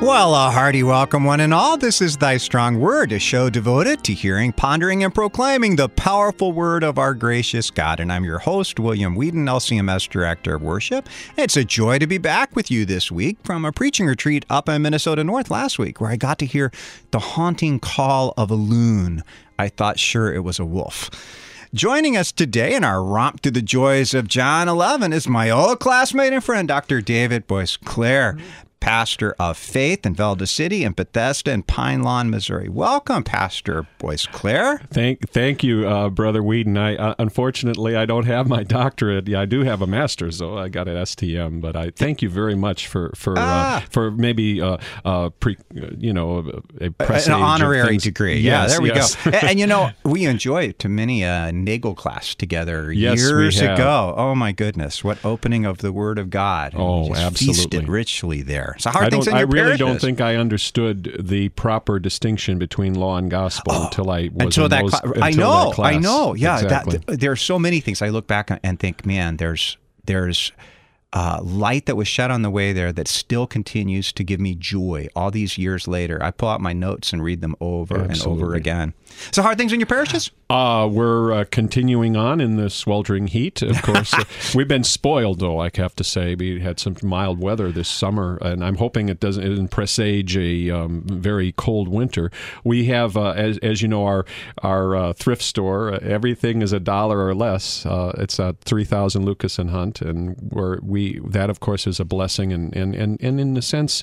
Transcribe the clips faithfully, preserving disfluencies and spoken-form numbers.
Well, a hearty welcome, one and all. This is Thy Strong Word, a show devoted to hearing, pondering, and proclaiming the powerful word of our gracious God. And I'm your host, William Whedon, L C M S Director of Worship. It's a joy to be back with you this week from a preaching retreat up in Minnesota North last week, where I got to hear the haunting call of a loon. I thought sure it was a wolf. Joining us today in our romp through the joys of John eleven is my old classmate and friend, Doctor David Boisclair, pastor of faith in Velda City and Bethesda and Pine Lawn, Missouri. Welcome, Pastor Boisclair. Thank, thank you, uh, Brother Whedon. I uh, unfortunately I don't have my doctorate. Yeah, I do have a master's, though. I got an S T M. But I thank you very much for for ah. uh, for maybe uh, uh, pre, you know a, a presage an honorary degree. Yes, yeah, there we yes. go. and, and you know, we enjoyed to many a Nagel class together yes, years we have. ago. Oh my goodness, what opening of the Word of God! Oh, just absolutely, feasted richly there. So how are I things in I your really parishes? don't think I understood the proper distinction between law and gospel oh, until I was until in that those, cla- until I know, that class. I know. Yeah, exactly. that, there are so many things I look back and think, man, there's there's uh, light that was shed on the way there that still continues to give me joy all these years later. I pull out my notes and read them over Absolutely. and over again. So how are things in your parishes? Uh, we're uh, continuing on in the sweltering heat. Of course, uh, we've been spoiled, though, I have to say. We had some mild weather this summer, and I'm hoping it doesn't, it doesn't presage a um, very cold winter. We have, uh, as, as you know, our our uh, thrift store. Uh, everything is a dollar or less. Uh, it's at three thousand Lucas and Hunt, and we're, we that, of course, is a blessing and, and, and, and in a sense,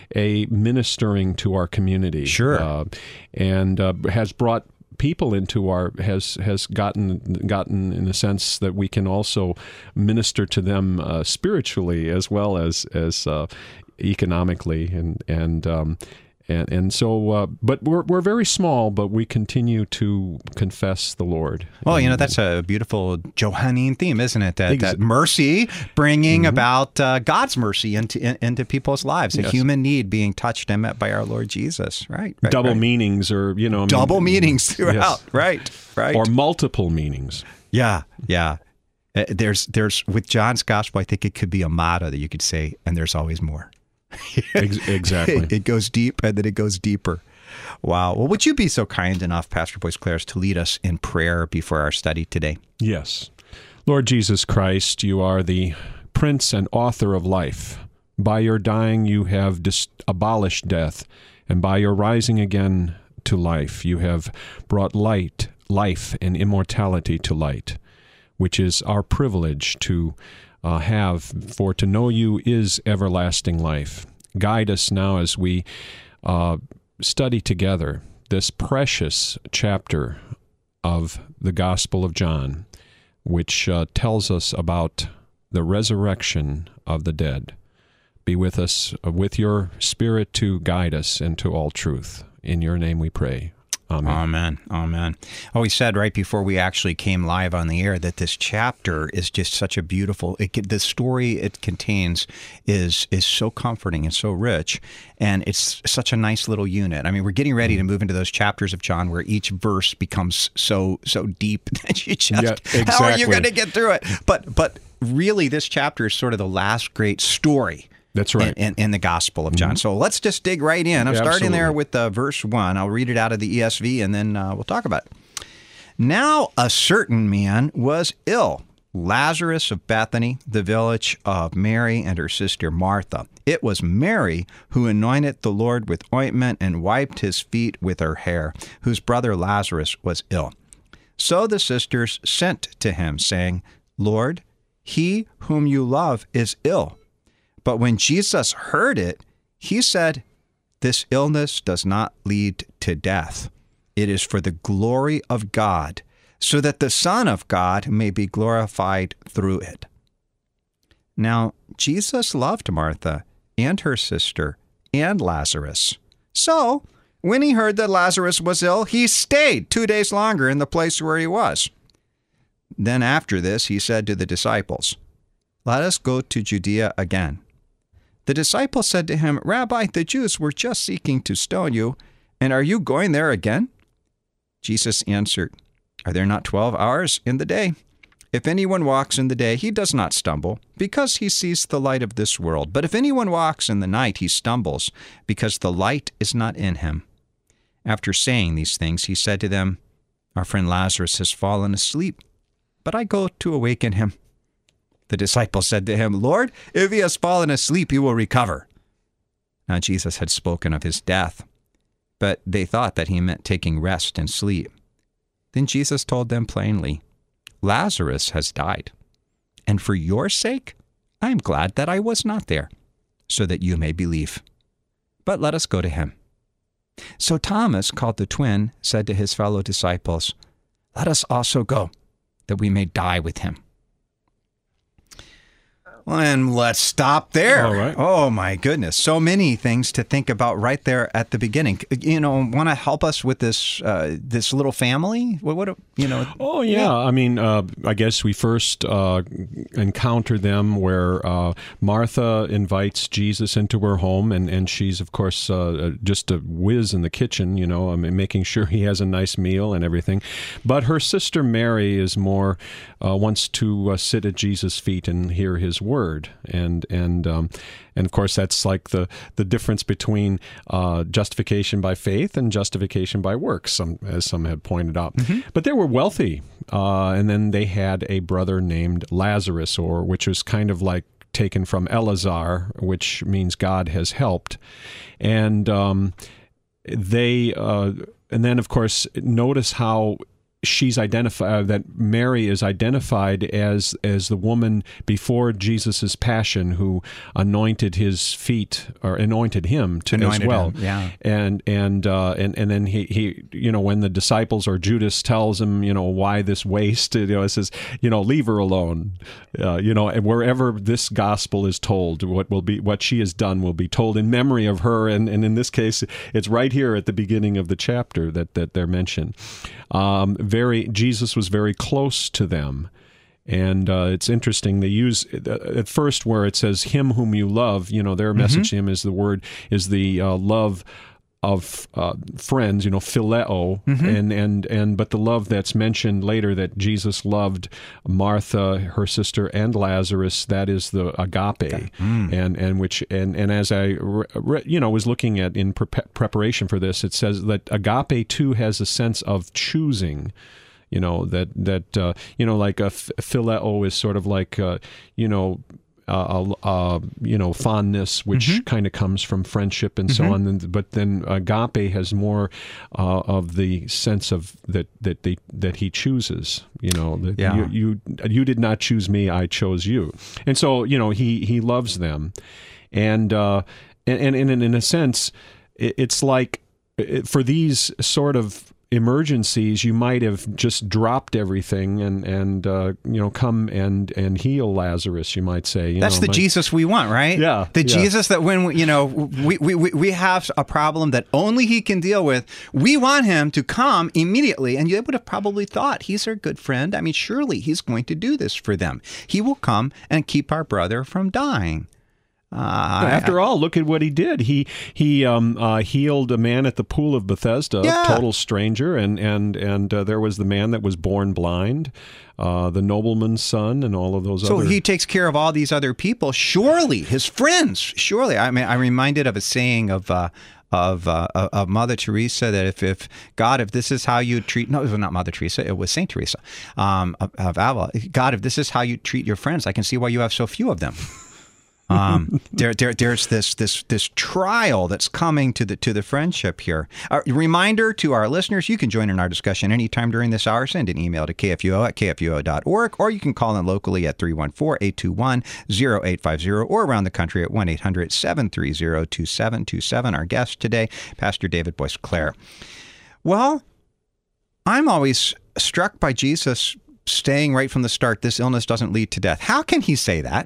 a ministering to our community. Sure. Uh, and uh, has brought people into our has has gotten gotten in the sense that we can also minister to them uh, spiritually as well as as uh, economically and and um, and and so uh, but we're we're very small, but we continue to confess the Lord. Well, and, you know, that's a beautiful Johannine theme, isn't it? That, Ex- that mercy bringing mm-hmm. about uh, God's mercy into in, into people's lives, a yes. human need being touched and met by our Lord Jesus. Right. right double right. meanings, or you know, double I mean, meanings throughout. Yes. Right. Right. Or multiple meanings. Yeah. Yeah. Uh, there's there's with John's gospel, I think it could be a motto that you could say, and there's always more. Ex- exactly. It goes deep and then it goes deeper. Wow. Well, would you be so kind enough, Pastor Boisclair, to lead us in prayer before our study today? Yes. Lord Jesus Christ, you are the Prince and author of life. By your dying, you have dis- abolished death, and by your rising again to life, you have brought light, life, and immortality to light, which is our privilege to Uh, have, for to know you is everlasting life. Guide us now as we uh, study together this precious chapter of the Gospel of John, which uh, tells us about the resurrection of the dead. Be with us uh, with your Spirit to guide us into all truth. In your name we pray. Amen. Amen. Amen. Oh, we said right before we actually came live on the air that this chapter is just such a beautiful, it, the story it contains is is so comforting and so rich, and it's such a nice little unit. I mean, we're getting ready to move into those chapters of John where each verse becomes so so deep that you just, yeah, exactly. how are you going to get through it? But, but really, this chapter is sort of the last great story. That's right. In, in, in the Gospel of John. Mm-hmm. So let's just dig right in. I'm yeah, starting absolutely. there with uh, verse one. I'll read it out of the E S V, and then uh, we'll talk about it. Now a certain man was ill, Lazarus of Bethany, the village of Mary and her sister Martha. It was Mary who anointed the Lord with ointment and wiped his feet with her hair, whose brother Lazarus was ill. So the sisters sent to him, saying, Lord, he whom you love is ill. But when Jesus heard it, he said, this illness does not lead to death. It is for the glory of God, so that the Son of God may be glorified through it. Now, Jesus loved Martha and her sister and Lazarus. So, when he heard that Lazarus was ill, he stayed two days longer in the place where he was. Then after this, he said to the disciples, let us go to Judea again. The disciples said to him, Rabbi, the Jews were just seeking to stone you, and are you going there again? Jesus answered, are there not twelve hours in the day? If anyone walks in the day, he does not stumble, because he sees the light of this world. But if anyone walks in the night, he stumbles, because the light is not in him." After saying these things, he said to them, "Our friend Lazarus has fallen asleep, but I go to awaken him." The disciples said to him, "Lord, if he has fallen asleep, he will recover." Now Jesus had spoken of his death, but they thought that he meant taking rest and sleep. Then Jesus told them plainly, "Lazarus has died, and for your sake I am glad that I was not there, so that you may believe. But let us go to him." So Thomas, called the twin, said to his fellow disciples, "Let us also go, that we may die with him." And let's stop there. All right. Oh, my goodness. So many things to think about right there at the beginning. You know, want to help us with this uh, this little family? What, what you know? Oh, yeah. yeah. I mean, uh, I guess we first uh, encounter them where uh, Martha invites Jesus into her home, and, and she's, of course, uh, just a whiz in the kitchen, you know, I mean, making sure he has a nice meal and everything. But her sister Mary is more, uh, wants to uh, sit at Jesus' feet and hear his word. Word and and um, and of course that's like the the difference between uh, justification by faith and justification by works, some as some had pointed out. Mm-hmm. But they were wealthy, uh, and then they had a brother named Lazarus, or which was kind of like taken from Elazar, which means God has helped, and um, they uh, and then of course notice how she's identified, uh, that Mary is identified as as the woman before Jesus' passion who anointed his feet, or anointed him to anointed as well. Him, yeah. And and uh, and and then he, he you know when the disciples or Judas tells him, you know, why this waste, you know, it says, you know, leave her alone. Uh, you know, and wherever this gospel is told, what will be what she has done will be told in memory of her. And, and in this case, it's right here at the beginning of the chapter that that they're mentioned. Um, very Jesus was very close to them, and uh, it's interesting. They use at first where it says "him whom you love." You know, their message mm-hmm. to him is the word is the uh, love of uh, friends. You know, phileo, mm-hmm. and and and but the love that's mentioned later that Jesus loved Martha, her sister, and Lazarus. That is the agape, okay. mm. and and which and and as I re, you know was looking at in pre- preparation for this, it says that agape too has a sense of choosing. You know, that, that uh, you know, like a phileo is sort of like, uh, you know, uh, uh, you know, fondness, which mm-hmm. kind of comes from friendship and mm-hmm. so on. And, but then agape has more uh, of the sense of that that they that he chooses. You know, that yeah. you, you you did not choose me, I chose you. And so, you know, he he loves them, and uh, and, and, and in a sense, it's like for these sort of emergencies, you might have just dropped everything and and uh, you know come and and heal Lazarus. You might say you that's know, the might, Jesus we want, right? Yeah, the yeah. Jesus that when you know we, we we have a problem that only He can deal with, we want Him to come immediately. And you would have probably thought He's our good friend. I mean, surely He's going to do this for them. He will come and keep our brother from dying. Uh, After I, all, look at what he did. He he um, uh, healed a man at the pool of Bethesda, yeah. a total stranger, and and and uh, there was the man that was born blind, uh, the nobleman's son, and all of those. So other... he takes care of all these other people. Surely, his friends. Surely, I mean, I'm reminded of a saying of. Uh, Of, uh, of Mother Teresa, that if, if God, if this is how you treat, no, it was not Mother Teresa, it was Saint Teresa um, of, of Avila. God, if this is how you treat your friends, I can see why you have so few of them. Um, there, there, there's this, this, this trial that's coming to the to the friendship here. A reminder to our listeners: you can join in our discussion anytime during this hour. Send an email to k f u o at k f u o dot org, or you can call in locally at three one four, eight two one, zero eight five zero, or around the country at one eight hundred, seven three zero, two seven two seven. Our guest today, Pastor David Boyce Clare. Well, I'm always struck by Jesus saying right from the start, "This illness doesn't lead to death." How can He say that?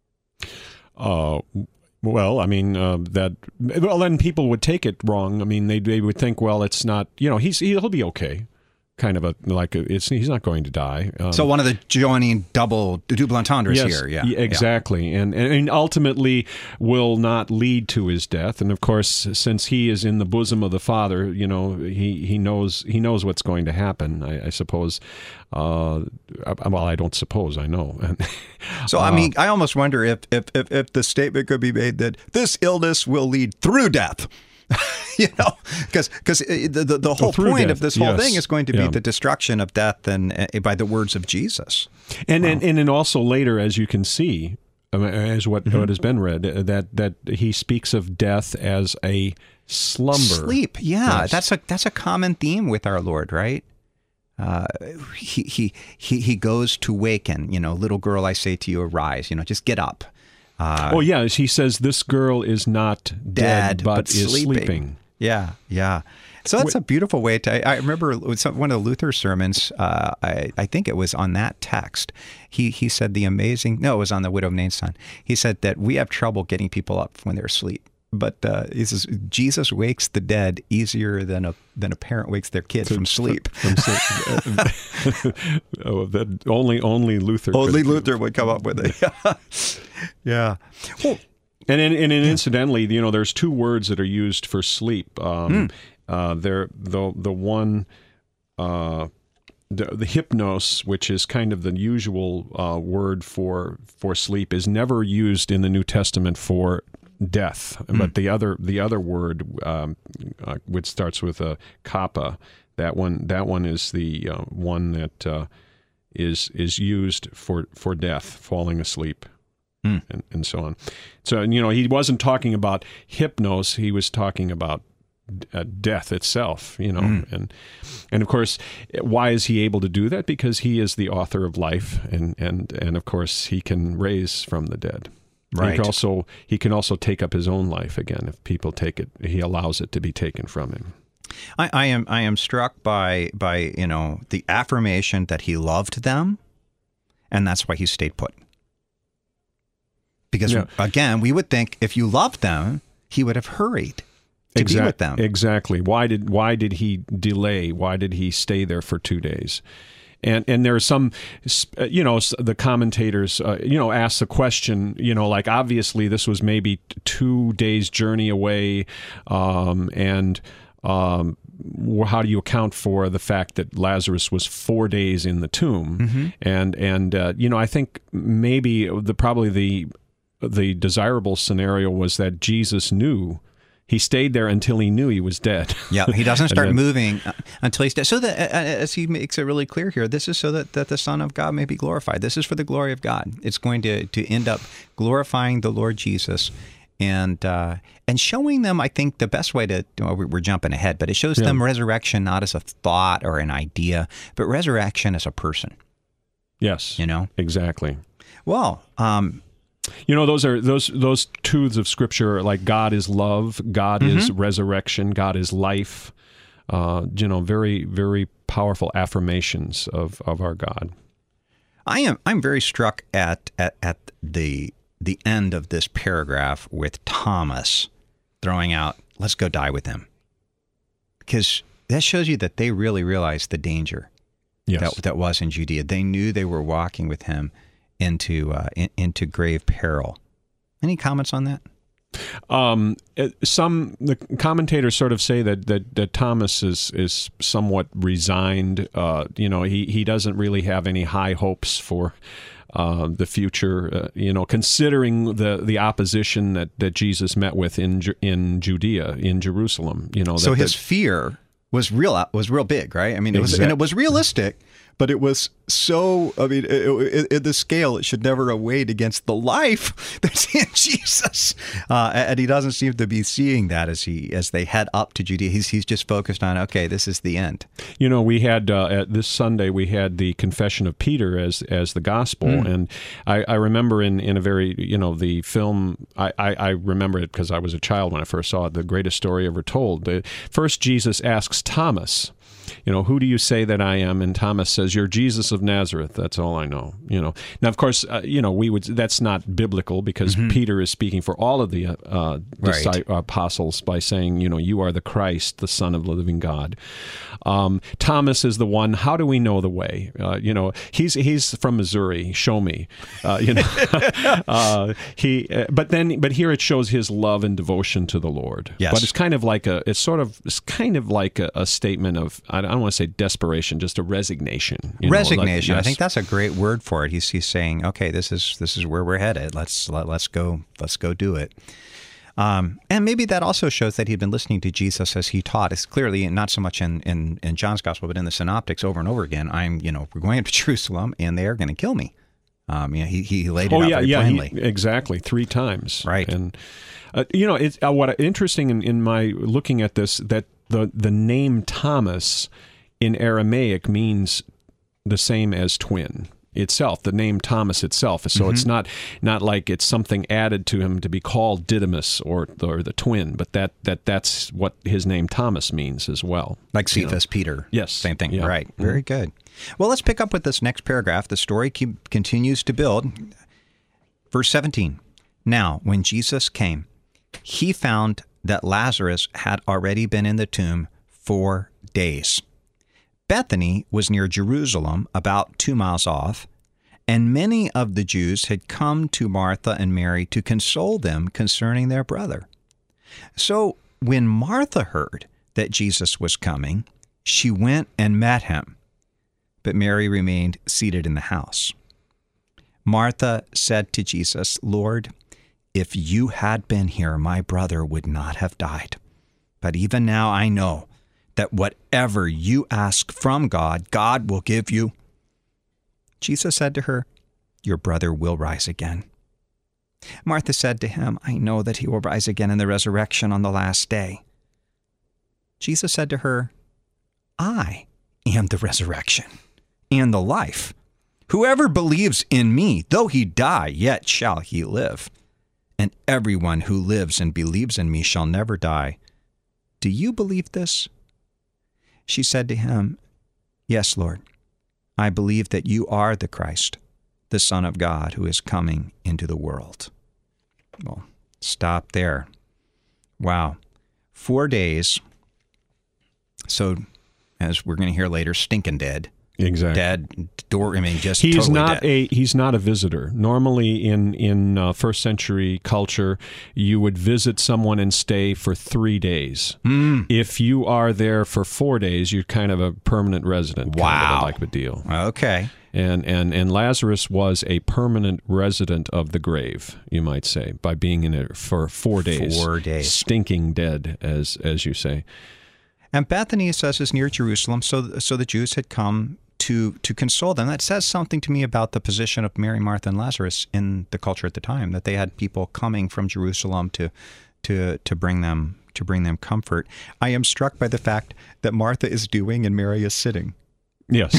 Uh, well, I mean, uh, that, well, then people would take it wrong. I mean, they they would think, well, it's not, you know, he's, he'll be okay. kind of a like a, it's he's not going to die. Um, so one of the joining double double entendres yes, here, yeah, yeah, exactly, yeah. And, and and ultimately will not lead to his death. And of course, since he is in the bosom of the Father, you know, he, he knows he knows what's going to happen. I, I suppose. Uh, well, I don't suppose I know. So I mean, I almost wonder if if if, if the statement could be made that this illness will lead through death. You know, because because the, the the whole Through point death, of this whole yes. thing is going to be Yeah. the destruction of death and uh, by the words of Jesus. And, Wow. and and then also later, as you can see, um, as what Mm-hmm. what has been read, uh, that that he speaks of death as a slumber, Sleep, yeah, Yes. that's a that's a common theme with our Lord, right? Uh, he he he he goes to waken. You know, little girl, I say to you, arise. You know, just get up. Uh, Oh yeah, he says this girl is not dead, dead, but, but is sleeping. sleeping. Yeah, yeah. So that's a beautiful way to. I remember with some, one of Luther's sermons. Uh, I, I think it was on that text. He he said the amazing. No, it was on the widow of Nain's son. He said that we have trouble getting people up when they're asleep. But uh, he says Jesus wakes the dead easier than a than a parent wakes their kid from sleep. From sleep. oh, that only only Luther. Only could- Luther would come up with it. Yeah. Well, And and, and incidentally, you know, there's two words that are used for sleep. Um, Hmm. uh, they're the the one. Uh, the, the hypnos, which is kind of the usual uh, word for for sleep, is never used in the New Testament for death. Hmm. But the other the other word, um, uh, which starts with a kappa, that one that one is the uh, one that uh, is is used for for death, falling asleep. Hmm. And, and so on. So, you know, he wasn't talking about hypnos. He was talking about uh, death itself, you know. Mm. And, and of course, why is he able to do that? Because he is the author of life. And, and, and of course, he can raise from the dead. Right. He can also, he can also take up his own life again. If people take it, he allows it to be taken from him. I, I am I am struck by by you know the affirmation that he loved them, and that's why he stayed put. Because, Yeah. again, we would think if you loved them, he would have hurried to be with them. Exactly. Why did why did he delay? Why did he stay there for two days? And and there are some, uh, you know, s- the commentators, uh, you know, ask the question, you know, like obviously this was maybe t- two days journey away, um, and um, wh- how do you account for the fact that Lazarus was four days in the tomb? Mm-hmm. And and uh, you know, I think maybe the probably the the desirable scenario was that Jesus knew. He stayed there until he knew he was dead. Yeah, he doesn't And start then- moving uh, until he's dead. So that, uh, as he makes it really clear here, this is so that, that the Son of God may be glorified. This is for the glory of God. It's going to, to end up glorifying the Lord Jesus and uh, and showing them, I think, the best way to, well, we- we're jumping ahead, but it shows Yeah. them resurrection not as a thought or an idea, but resurrection as a person, Yes, you know? exactly. Well, um, You know, those are those those truths of Scripture are like God is love, God is resurrection, God is life. Uh, you know, very very powerful affirmations of, of our God. I am I'm very struck at at, at the the end of this paragraph with Thomas throwing out, let's go die with him. Because that shows you that they really realized the danger Yes. that that was in Judea. They knew they were walking with him into uh, in, into grave peril. Any comments on that? Um, it- some the commentators sort of say that that, that Thomas is is somewhat resigned. Uh, you know, he he doesn't really have any high hopes for uh, the future. Uh, you know, considering the the opposition that, that Jesus met with in Ju- in Judea, in Jerusalem. You know, So that, his that- fear was real was real big, right? I mean, it was and Exact- it was realistic, but it was so. I mean, it, it, it, the scale it should never have weighed against the life that's in Jesus, uh, and he doesn't seem to be seeing that as he as they head up to Judea. He's he's just focused on, okay, this is the end. You know, we had uh, at this Sunday we had the Confession of Peter as as the gospel, and I, I remember in, in a very you know the film I, I, I remember it because I was a child when I first saw it. The greatest story ever told. The, first, Jesus asks Thomas, you know, who do you say that I am? And Thomas says, you're Jesus of Nazareth. That's all I know. You know. Now, of course, uh, you know, we would. That's not biblical because mm-hmm. Peter is speaking for all of the uh, right. disci- apostles by saying, you know, you are the Christ, the Son of the living God. Um, Thomas is the one. How do we know the way? Uh, you know, he's he's from Missouri. Show me. Uh, you know, uh, he. Uh, but then, but here it shows his love and devotion to the Lord. Yes. But it's kind of like a. It's sort of. It's kind of like a, a statement of. I don't want to say desperation, just a resignation. You resignation. Know, like, yes. I think that's a great word for it. He's he's saying, okay, this is this is where we're headed. Let's let, let's go. Let's go do it. Um, and maybe that also shows that he'd been listening to Jesus as he taught. It's clearly not so much in, in, in John's gospel, but in the synoptics over and over again. I'm, you know, we're going up to Jerusalem and they are going to kill me. Um, you know, he, he laid it oh, out yeah, very yeah, plainly. He, exactly. Three times. Right. And, uh, you know, it's uh, what interesting in, in my looking at this, that the, the name Thomas in Aramaic means the same as twin itself, the name Thomas itself. So mm-hmm. it's not not like it's something added to him to be called Didymus or the, or the twin, but that, that that's what his name Thomas means as well. Like Cephas, Peter. Yes. Same thing. Yeah. Right. Mm-hmm. Very good. Well, let's pick up with this next paragraph. The story keep, continues to build. Verse seventeen. Now, when Jesus came, he found that Lazarus had already been in the tomb four days. Bethany was near Jerusalem, about two miles off, and many of the Jews had come to Martha and Mary to console them concerning their brother. So when Martha heard that Jesus was coming, she went and met him, but Mary remained seated in the house. Martha said to Jesus, Lord, if you had been here, my brother would not have died. But even now I know that whatever you ask from God, God will give you. Jesus said to her, your brother will rise again. Martha said to him, I know that he will rise again in the resurrection on the last day. Jesus said to her, I am the resurrection and the life. Whoever believes in me, though he die, yet shall he live. And everyone who lives and believes in me shall never die. Do you believe this? She said to him, yes, Lord, I believe that you are the Christ, the Son of God, who is coming into the world. Well, stop there. Wow. Four days. So, as we're going to hear later, stinking dead. Exactly. Dead, door, I mean, just he's totally not dead. a he's not a visitor. Normally, in in uh, first century culture, you would visit someone and stay for three days. Mm. If you are there for four days, you're kind of a permanent resident. Wow, kind of like a deal. Okay. And and and Lazarus was a permanent resident of the grave, you might say, by being in it for four days. Four days, stinking dead, as as you say. And Bethany, it says, is near Jerusalem, so so the Jews had come to to console them. That says something to me about the position of Mary, Martha, and Lazarus in the culture at the time, that they had people coming from Jerusalem to to to bring them to bring them comfort. I am struck by the fact that Martha is doing and Mary is sitting. Yes.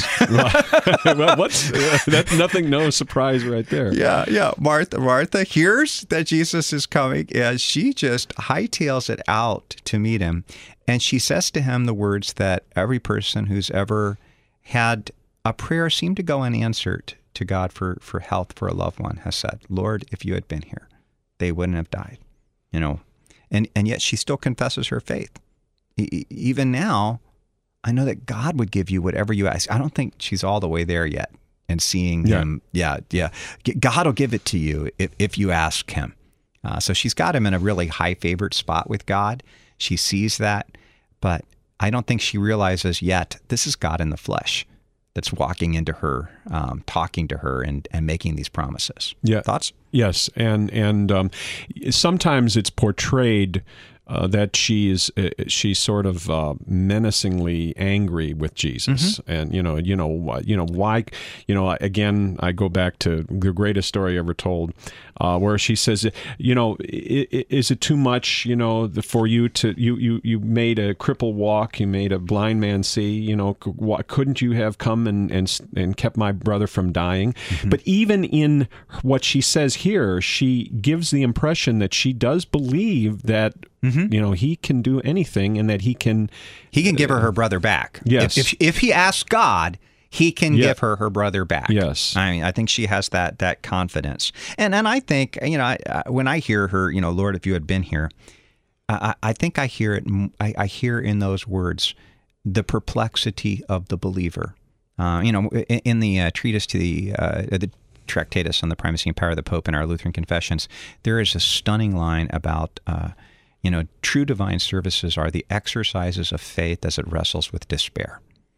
Well, what's uh, that's nothing, no surprise right there. Yeah, yeah. Martha, Martha hears that Jesus is coming, and she just hightails it out to meet him. And she says to him the words that every person who's ever had a prayer seem to go unanswered to God for, for health for a loved one has said, Lord, if you had been here, they wouldn't have died. You know, and, and yet she still confesses her faith. E- even now, I know that God would give you whatever you ask. I don't think she's all the way there yet and seeing yeah. him. Yeah, yeah. God will give it to you if, if you ask him. Uh, so she's got him in a really high favored spot with God. She sees that, but I don't think she realizes yet this is God in the flesh that's walking into her, um, talking to her, and, and making these promises. Yeah. Thoughts? Yes, and and um, sometimes it's portrayed uh, that she is uh, she's sort of uh, menacingly angry with Jesus, mm-hmm. and you know, you know, you know why, you know, again, I go back to the greatest story ever told, uh, where she says, you know, is it too much, you know, for you to you you you made a cripple walk, you made a blind man see, you know, couldn't you have come and and and kept my brother from dying? Mm-hmm. But even in what she says here, she gives the impression that she does believe that You know, he can do anything, and that he can He can give her her brother back. Yes. If, if, if he asks God, he can Yeah. give her her brother back. Yes. I mean, I think she has that that confidence. And and I think, you know, I, I, when I hear her, you know, Lord, if you had been here, I, I think I hear it. I, I hear in those words the perplexity of the believer. Uh, you know, in, in the uh, treatise to the uh, the Tractatus on the Primacy and Power of the Pope in our Lutheran Confessions, there is a stunning line about, uh, you know, true divine services are the exercises of faith as it wrestles with despair.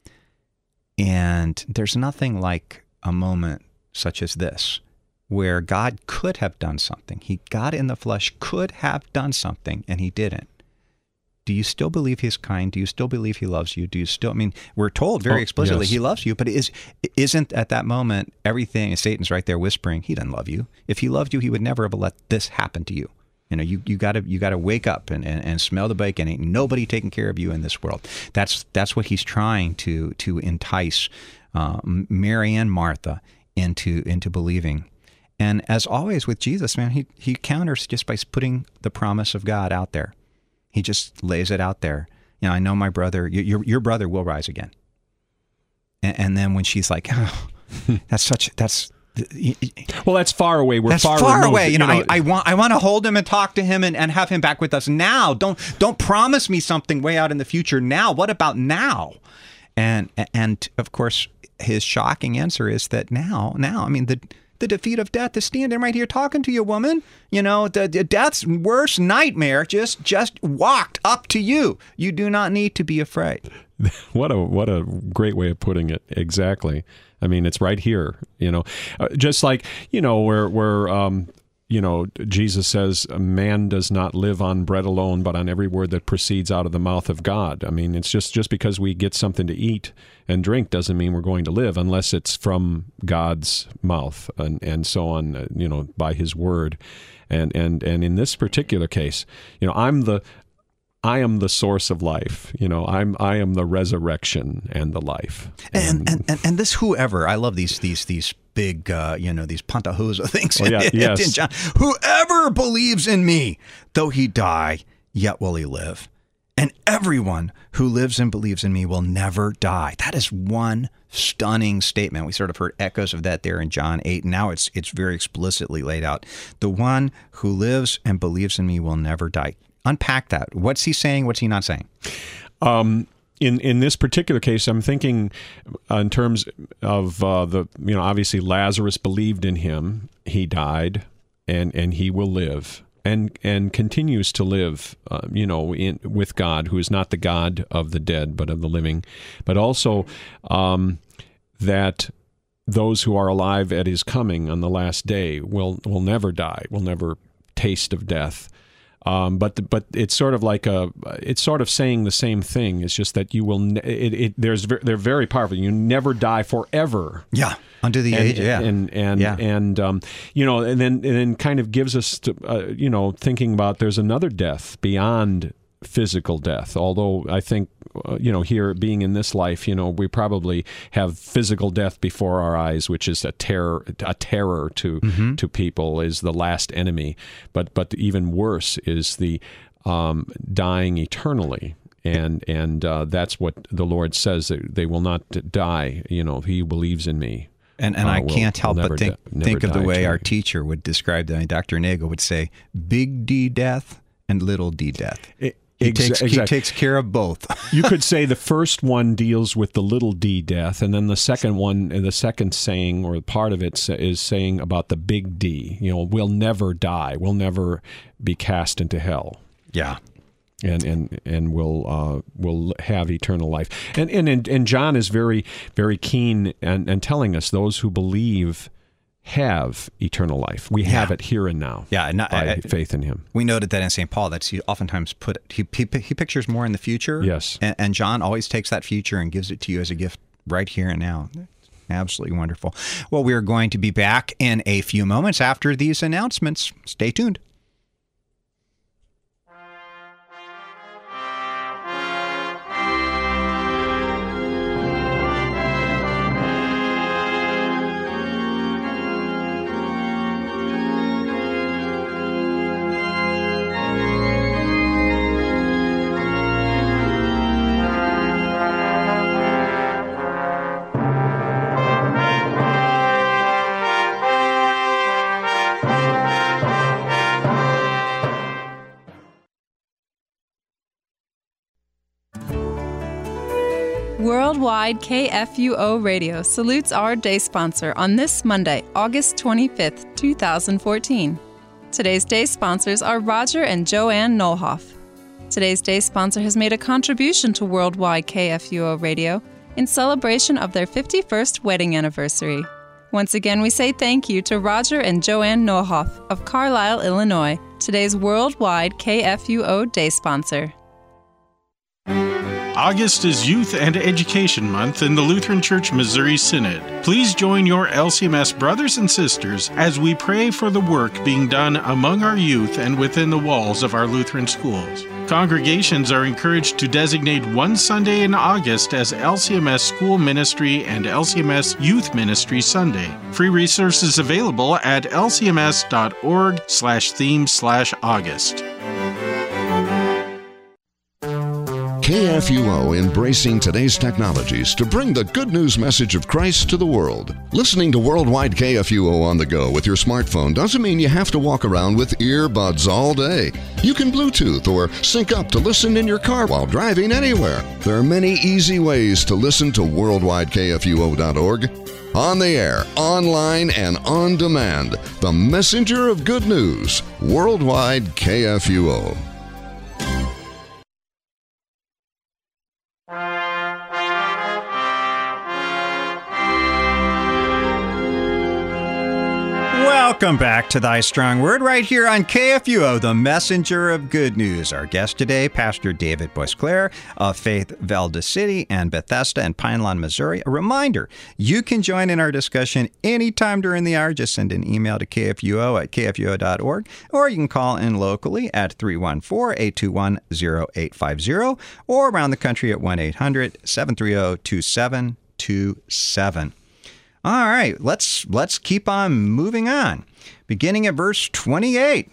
And there's nothing like a moment such as this, where God could have done something. He, God in the flesh, could have done something, and he didn't. Do you still believe he's kind? Do you still believe he loves you? Do you still, I mean, we're told very Oh, explicitly yes. he loves you, but is, isn't at that moment everything, Satan's right there whispering, he doesn't love you. If he loved you, he would never have let this happen to you. You know, you, you gotta you gotta wake up and, and, and smell the bacon. Ain't nobody taking care of you in this world. That's that's what he's trying to to entice uh, Mary and Martha into into believing. And as always with Jesus, man, he he counters just by putting the promise of God out there. He just lays it out there. You know, I know my brother, your your brother will rise again. And, and then when she's like, oh, that's such that's. Well, that's far away. We're That's far, far, removed. away. You know, I, I want I want to hold him and talk to him and, and have him back with us now. Don't don't promise me something way out in the future now. What about now? And and of course, his shocking answer is that now, now, I mean, the the defeat of death is standing right here talking to you, woman. You know, the, the death's worst nightmare just just walked up to you. You do not need to be afraid. What a what a great way of putting it. Exactly. I mean, it's right here, you know, uh, just like, you know, where, where um, you know, Jesus says, a man does not live on bread alone, but on every word that proceeds out of the mouth of God. I mean, it's just, just because we get something to eat and drink doesn't mean we're going to live unless it's from God's mouth and, and so on, uh, you know, by his word. And, and, and in this particular case, you know, I'm the, I am the source of life. You know, I'm I am the resurrection and the life. And and, and, and this whoever, I love these these these big uh, you know, these Pantahosa things. Oh, yeah, in, yes. in John. Whoever believes in me, though he die, yet will he live. And everyone who lives and believes in me will never die. That is one stunning statement. We sort of heard echoes of that there in John eight. And now it's it's very explicitly laid out. The one who lives and believes in me will never die. Unpack that. What's he saying? What's he not saying? Um, in in this particular case, I'm thinking uh, in terms of uh, the, you know, obviously Lazarus believed in him. He died, and and he will live, and and continues to live, uh, you know, in with God, who is not the God of the dead, but of the living. But also um, that those who are alive at his coming on the last day will will never die, will never taste of death. Um, but the, but it's sort of like a it's sort of saying the same thing. It's just that you will ne- it, it there's ver- they're very powerful. You never die forever. Yeah, unto the and, age. Yeah, and and yeah. and um, you know, and then and then kind of gives us to, uh, you know, thinking about there's another death beyond physical death. Although I think uh, you know, here being in this life, you know, we probably have physical death before our eyes, which is a terror, a terror to mm-hmm. to people, is the last enemy. But but even worse is the um, dying eternally. And and uh, that's what the Lord says, that they will not die. You know, he who believes in me. And and uh, I will, can't help but think di- think of the way eternally. our teacher would describe that. Doctor Nagel would say, "Big D death and little D death." It, He, Exa- takes, exactly. he takes care of both. You could say the first one deals with the little d death, and then the second one, the second saying or part of it is saying about the big D. You know, we'll never die. We'll never be cast into hell. Yeah. And and and we'll uh, we'll have eternal life. And and and John is very very keen and, and telling us those who believe have eternal life. We have Yeah. it here and now. Yeah, and I- by I- faith in him. We noted that in Saint Paul, that's he oftentimes put he, he he pictures more in the future. Yes. and, and John always takes that future and gives it to you as a gift right here and now. Absolutely wonderful. Well, we are going to be back in a few moments after these announcements. Stay tuned. Worldwide K F U O Radio salutes our day sponsor on this Monday, August twenty-fifth, two thousand fourteen. Today's day sponsors are Roger and Joanne Nolhoff. Today's day sponsor has made a contribution to Worldwide K F U O Radio in celebration of their fifty-first wedding anniversary. Once again, we say thank you to Roger and Joanne Nolhoff of Carlisle, Illinois, today's Worldwide K F U O day sponsor. August is Youth and Education Month in the Lutheran Church Missouri Synod. Please join your L C M S brothers and sisters as we pray for the work being done among our youth and within the walls of our Lutheran schools. Congregations are encouraged to designate one Sunday in August as L C M S School Ministry and L C M S Youth Ministry Sunday. Free resources available at lcms.org slash theme slash August. K F U O embracing today's technologies to bring the good news message of Christ to the world. Listening to Worldwide K F U O on the go with your smartphone doesn't mean you have to walk around with earbuds all day. You can Bluetooth or sync up to listen in your car while driving anywhere. There are many easy ways to listen to worldwide K F U O dot org. On the air, online, and on demand, the messenger of good news, Worldwide K F U O. Welcome back to Thy Strong Word right here on K F U O, the messenger of good news. Our guest today, Pastor David Boisclair of Faith Valdez City and Bethesda and Pineland, Missouri. A reminder, you can join in our discussion anytime during the hour. Just send an email to K F U O at K F U O dot org, or you can call in locally at three one four, eight two one, zero eight five zero or around the country at one eight hundred, seven three zero, two seven two seven. All right, let's let's keep on moving on. Beginning at verse twenty-eight.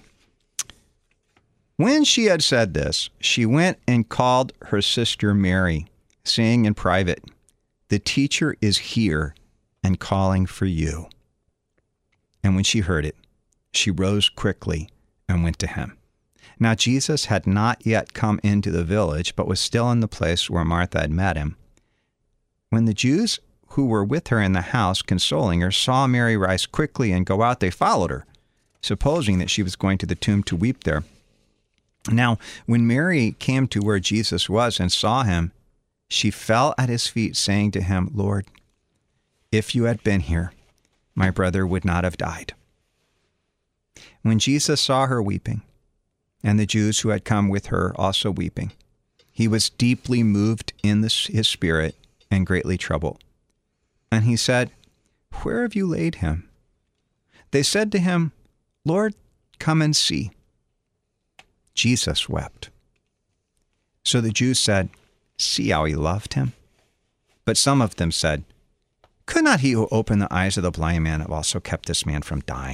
When she had said this, she went and called her sister Mary, saying in private, "The teacher is here and calling for you." And when she heard it, she rose quickly and went to him. Now Jesus had not yet come into the village, but was still in the place where Martha had met him. When the Jews who were with her in the house, consoling her, saw Mary rise quickly and go out, they followed her, supposing that she was going to the tomb to weep there. Now, when Mary came to where Jesus was and saw him, she fell at his feet, saying to him, "Lord, if you had been here, my brother would not have died." When Jesus saw her weeping, and the Jews who had come with her also weeping, he was deeply moved in the, his spirit and greatly troubled. And he said, "Where have you laid him?" They said to him, "Lord, come and see." Jesus wept. So the Jews said, "See how he loved him." But some of them said, "Could not he who opened the eyes of the blind man have also kept this man from dying?"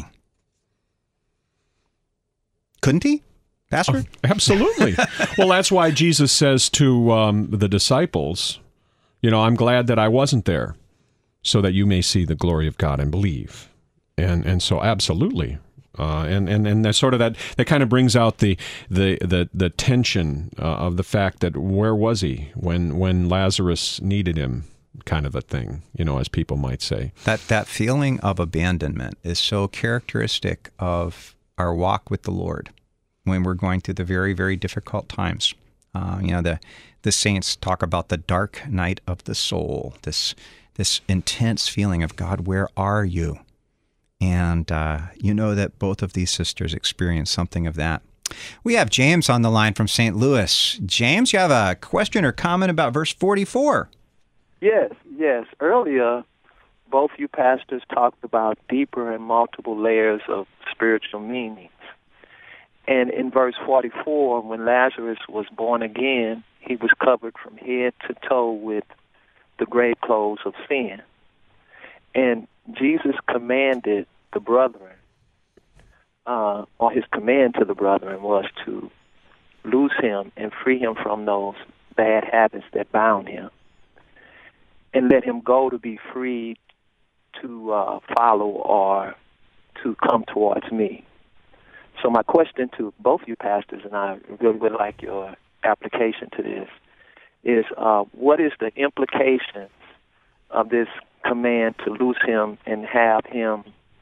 Couldn't he, Pastor? Oh, absolutely. Well, that's why Jesus says to um, the disciples, you know, "I'm glad that I wasn't there, so that you may see the glory of God and believe." And and so absolutely. Uh, and and and that sort of that that kind of brings out the the the, the tension uh, of the fact that where was he when when Lazarus needed him, kind of a thing, you know, as people might say. That that feeling of abandonment is so characteristic of our walk with the Lord when we're going through the very, very difficult times. Uh, you know, the the saints talk about the dark night of the soul, this this intense feeling of, God, where are you? And uh, you know that both of these sisters experienced something of that. We have James on the line from Saint Louis. James, you have a question or comment about verse forty-four? Yes, yes. Earlier, both you pastors talked about deeper and multiple layers of spiritual meanings. And in verse forty-four, when Lazarus was born again, he was covered from head to toe with the grave clothes of sin. And Jesus commanded the brethren, uh, or his command to the brethren was to loose him and free him from those bad habits that bound him, and let him go to be free to uh, follow or to come towards me. So my question to both you pastors, and I really would like your application to this, is uh, what is the implications of this command to loose him and have him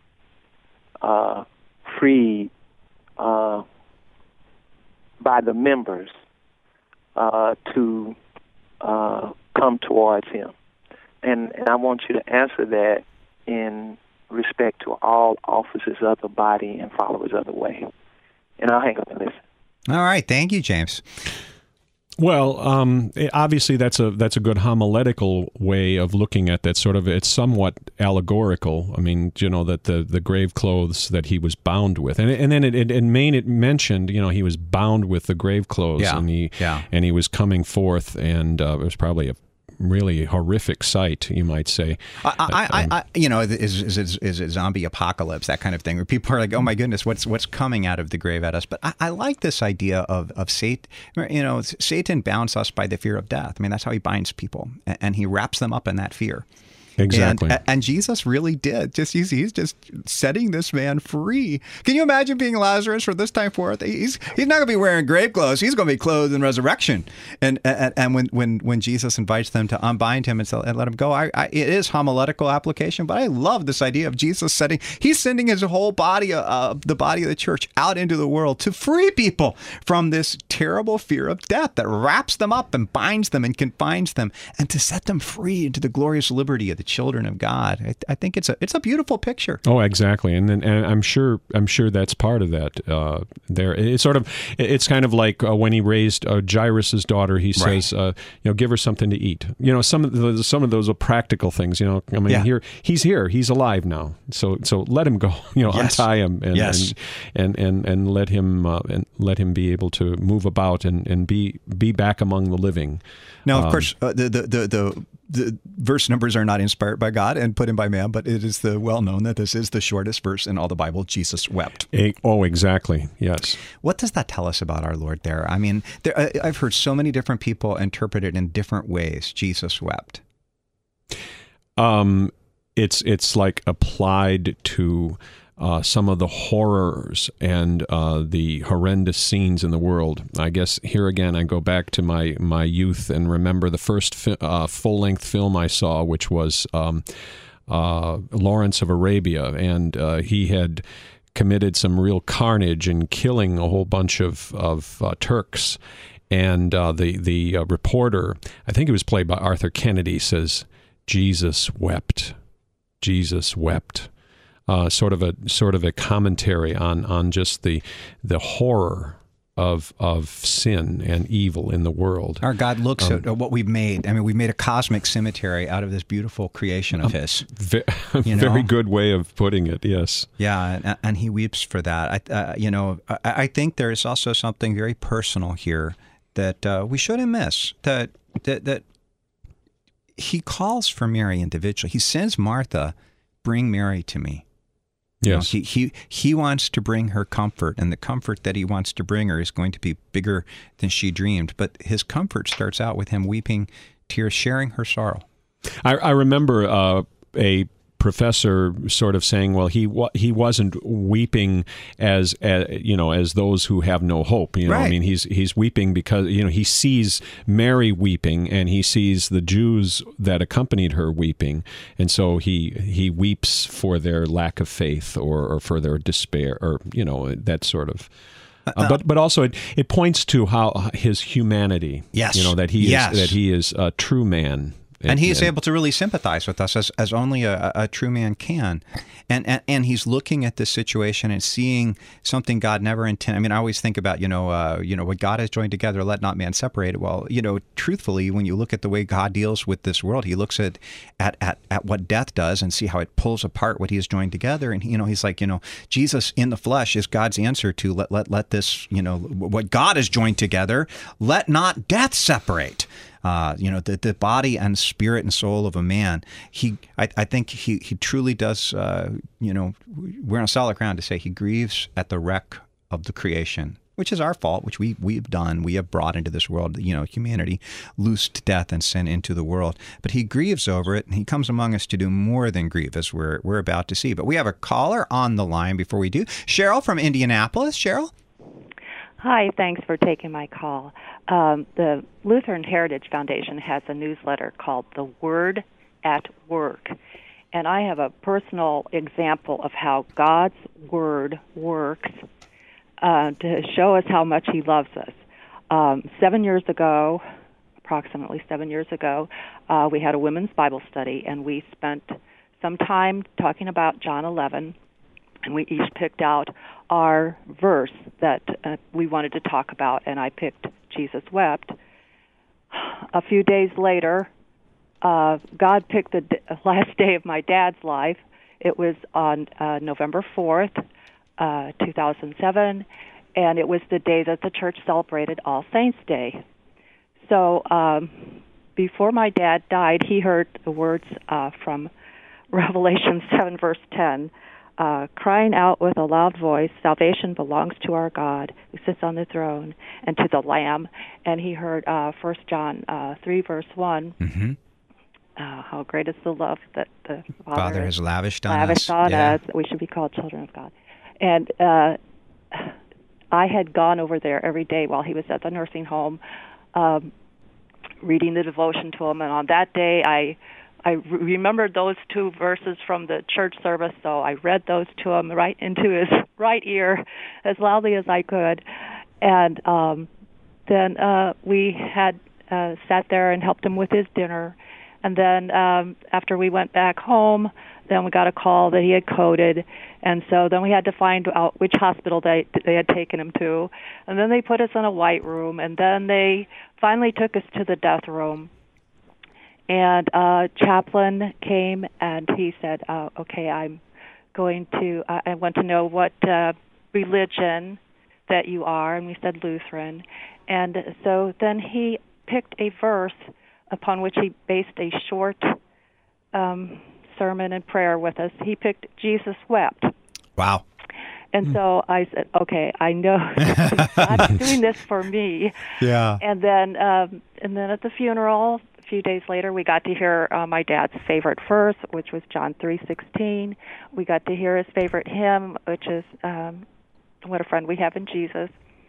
uh, freed uh, by the members uh, to uh, come towards him? And, and I want you to answer that in respect to all officers of the body and followers of the way. And I'll hang up and listen. All right. Thank you, James. Well, um, obviously that's a that's a good homiletical way of looking at that. Sort of, it's somewhat allegorical. I mean, you know, that the, the grave clothes that he was bound with, and and then it, it in Maine it mentioned, you know, he was bound with the grave clothes, yeah. and he yeah. and he was coming forth, and uh, it was probably a really horrific sight, you might say. I, I, I, I you know, is is is is a zombie apocalypse, that kind of thing, where people are like, "Oh my goodness, what's what's coming out of the grave at us?" But I, I like this idea of of Satan. You know, Satan bounds us by the fear of death. I mean, that's how he binds people, and, and he wraps them up in that fear. Exactly. And, and Jesus really did. Just he's, he's just setting this man free. Can you imagine being Lazarus from this time forth? He's he's not going to be wearing grave clothes. He's going to be clothed in resurrection. And and, and when, when, when Jesus invites them to unbind him and, so, and let him go, I, I, it is homiletical application. But I love this idea of Jesus setting. He's sending his whole body, uh, the body of the church, out into the world to free people from this terrible fear of death that wraps them up and binds them and confines them, and to set them free into the glorious liberty of the children of God. I, I think it's a it's a beautiful picture. Oh, exactly, and and, and I'm sure I'm sure that's part of that. Uh, there, it's sort of it's kind of like uh, when he raised uh, Jairus's daughter. He says, right. uh, you know, give her something to eat. You know, some of the, some of those are practical things. You know, I mean, yeah. here he's here, he's alive now. So so let him go. You know, yes. untie him and, yes. and, and and and let him uh, and let him be able to move about and, and be be back among the living. Now, of um, course, uh, the, the the the the verse numbers are not inspired by God and put in by man, but it is the well known that this is the shortest verse in all the Bible. Jesus wept. A, oh, exactly. Yes. What does that tell us about our Lord there? I mean, there, I, I've heard so many different people interpret it in different ways. Jesus wept. Um, it's it's like applied to Uh, some of the horrors and uh, the horrendous scenes in the world. I guess here again, I go back to my, my youth and remember the first fi- uh, full-length film I saw, which was um, uh, Lawrence of Arabia, and uh, he had committed some real carnage in killing a whole bunch of, of uh, Turks. And uh, the, the uh, reporter, I think it was played by Arthur Kennedy, says, "Jesus wept. Jesus wept." Uh, sort of a sort of a commentary on, on just the the horror of of sin and evil in the world. Our God looks um, at what we've made. I mean, we've made a cosmic cemetery out of this beautiful creation of His. Ve- you know? Very good way of putting it. Yes. Yeah, and, and He weeps for that. I, uh, you know, I, I think there is also something very personal here that uh, we shouldn't miss. That that that He calls for Mary individually. He sends Martha, "Bring Mary to me." Yes. You know, he, he he wants to bring her comfort, and the comfort that he wants to bring her is going to be bigger than she dreamed. But his comfort starts out with him weeping tears, sharing her sorrow. I, I remember uh, a professor sort of saying, well, he wa- he wasn't weeping as, as you know as those who have no hope. You know, right. I mean, he's he's weeping because you know he sees Mary weeping, and he sees the Jews that accompanied her weeping, and so he he weeps for their lack of faith or, or for their despair, or you know that sort of. Uh, but but also it, it points to how his humanity. Yes. You know that he yes. is that he is a true man. And he is able to really sympathize with us as, as only a, a true man can. And, and and he's looking at this situation and seeing something God never intended. I mean, I always think about, you know, uh, you know, what God has joined together, let not man separate it. Well, you know, truthfully, when you look at the way God deals with this world, he looks at, at, at, at what death does and see how it pulls apart what he has joined together. And, you know, he's like, you know, Jesus in the flesh is God's answer to let, let, let this, you know, what God has joined together, let not death separate. Uh, you know, the, the body and spirit and soul of a man. He, I, I think he, he truly does, uh, you know, we're on solid ground to say he grieves at the wreck of the creation, which is our fault, which we, we've done. We have brought into this world, you know, humanity, loosed death and sin into the world. But he grieves over it, and he comes among us to do more than grieve, as we're, we're about to see. But we have a caller on the line before we do. Cheryl from Indianapolis. Cheryl? Hi, thanks for taking my call. Um, the Lutheran Heritage Foundation has a newsletter called The Word at Work, and I have a personal example of how God's Word works uh, to show us how much He loves us. Um, seven years ago, approximately seven years ago, uh, we had a women's Bible study, and we spent some time talking about John eleven, and we each picked out our verse that uh, we wanted to talk about, and I picked Jesus wept. A few days later, uh, God picked the d- last day of my dad's life. It was on uh, November fourth, uh, two thousand seven, and it was the day that the church celebrated All Saints' Day. So um, before my dad died, he heard the words uh, from Revelation seven, verse ten, Uh, crying out with a loud voice, salvation belongs to our God who sits on the throne and to the Lamb. And he heard uh, First John uh, three, verse one, Mm-hmm. uh, how great is the love that the Father, Father has lavished on lavished us. on Yeah. us. We should be called children of God. And uh, I had gone over there every day while he was at the nursing home, um, reading the devotion to him. And on that day, I I remembered those two verses from the church service, so I read those to him right into his right ear as loudly as I could. And um, then uh, we had uh, sat there and helped him with his dinner. And then um, after we went back home, then we got a call that he had coded. And so then we had to find out which hospital they they had taken him to. And then they put us in a white room. And then they finally took us to the death room. And uh, chaplain came and he said, uh, okay, I'm going to, uh, I want to know what uh, religion that you are. And we said Lutheran. And so then he picked a verse upon which he based a short um, sermon and prayer with us. He picked Jesus wept. Wow. And so I said, okay, I know God's doing this for me. Yeah. And then, um, and then at the funeral, a few days later, we got to hear uh, my dad's favorite verse, which was John three sixteen. We got to hear his favorite hymn, which is um, "What a Friend We Have in Jesus."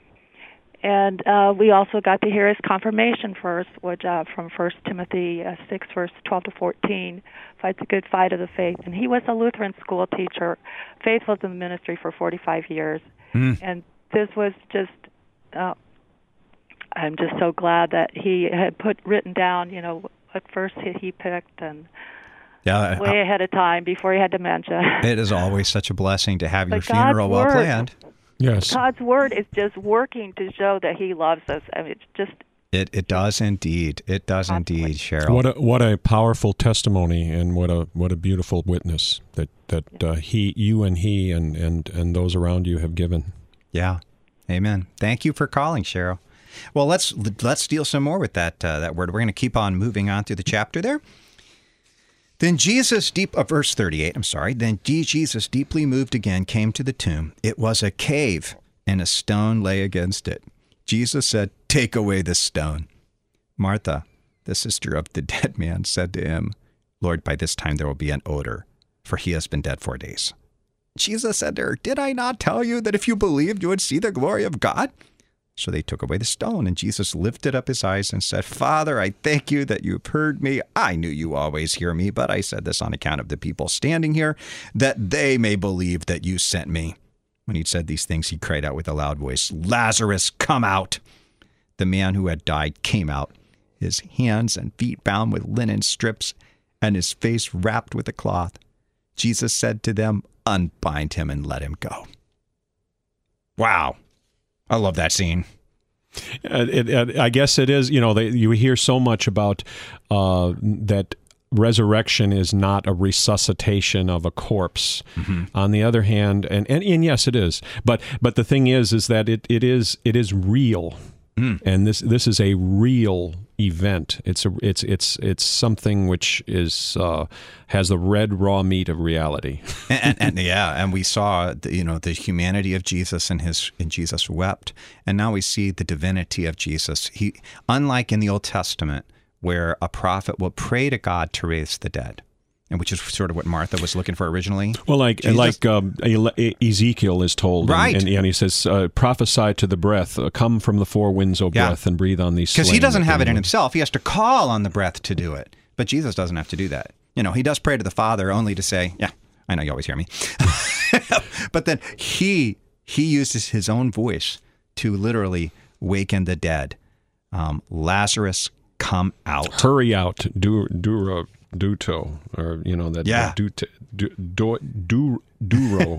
And uh, we also got to hear his confirmation verse, which uh, from First Timothy uh, six, verse twelve to fourteen, fights a good fight of the faith. And he was a Lutheran school teacher, faithful to the ministry for forty-five years. Mm. And this was just, uh, I'm just so glad that he had put written down, you know, what verse he picked and yeah, way ahead of time before he had dementia. It is always such a blessing to have your But funeral God's well word, planned. Yes. God's word is just working to show that he loves us. I mean, it's just... It it does indeed. It does Constantly. indeed, Cheryl. What a what a powerful testimony, and what a what a beautiful witness that that uh, he, you, and he, and, and and those around you have given. Yeah, amen. Thank you for calling, Cheryl. Well, let's let's deal some more with that uh, that word. We're going to keep on moving on through the chapter there. Then Jesus, deep, uh, verse thirty-eight. I'm sorry. Then Jesus, deeply moved again, came to the tomb. It was a cave, and a stone lay against it. Jesus said, "Take away this stone." Martha, the sister of the dead man, said to him, "Lord, by this time there will be an odor, for he has been dead four days." Jesus said to her, "Did I not tell you that if you believed, you would see the glory of God?" So they took away the stone, and Jesus lifted up his eyes and said, "Father, I thank you that you've heard me. I knew you always hear me, but I said this on account of the people standing here, that they may believe that you sent me." When he'd said these things, he cried out with a loud voice, "Lazarus, come out!" The man who had died came out, his hands and feet bound with linen strips, and his face wrapped with a cloth. Jesus said to them, "Unbind him and let him go." Wow. I love that scene. It, it, I guess it is, you know, they, you hear so much about uh, that resurrection is not a resuscitation of a corpse. Mm-hmm. On the other hand, and, and, and yes, it is. But but the thing is, is that it, it is it is real. Mm. And this this is a real event. It's a it's it's it's something which is uh, has the red raw meat of reality. and, and, and yeah, and we saw the, you know the humanity of Jesus and his and Jesus wept, and now we see the divinity of Jesus. He, unlike in the Old Testament, where a prophet will pray to God to raise the dead, and which is sort of what Martha was looking for originally. Well, like Jesus- like um, Ezekiel is told, Right. And, and he says, uh, "Prophesy to the breath, uh, come from the four winds, O Yeah. breath, and breathe on these." Because he slain doesn't that have they it in know." himself. He has to call on the breath to do it. But Jesus doesn't have to do that. You know, he does pray to the Father only to say, yeah, I know you always hear me. But then he he uses his own voice to literally waken the dead. Um, Lazarus, come out. Hurry out, du, duro, duto, or you know that. Yeah. Du, du, du, du, duro,